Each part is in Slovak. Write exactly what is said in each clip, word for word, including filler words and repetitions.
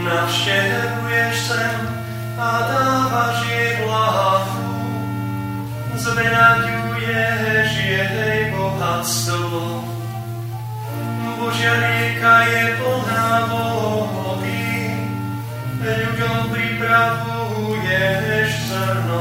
Navštevuješ sem a dávaš jej blahu, zveľaďuješ jej bohatstvo. Božia rieka je plná vody, ľuďom pripravuješ zrno.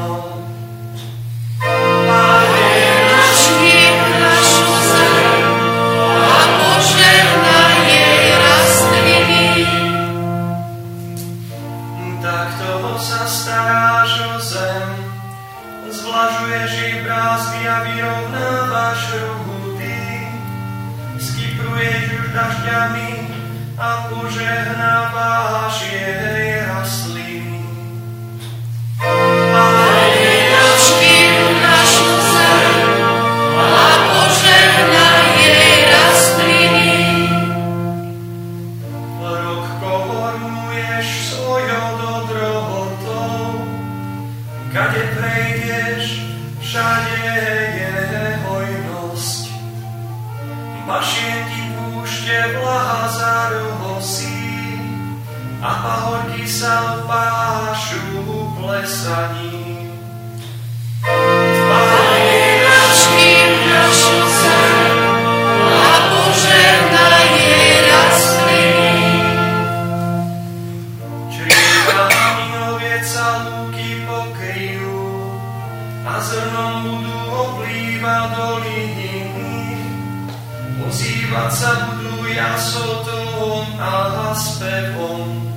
Staráš o zem, zvlažuješ jej brázdy a vyrovnávaš rúdy, skypruješ už dažďami a požehnávaš jej rastliny. Kade prejdeš, všade je hojnosť. Pašie ti púšte blaha za rohosí a pahorky sa pášu plesaní. Tvárne račky našu zem a požehnaj jej rastliny. Črieva oviec a lúky pokryjú a zrnom budú oplývať doliny. Ozývať sa budú jasotom a spevom.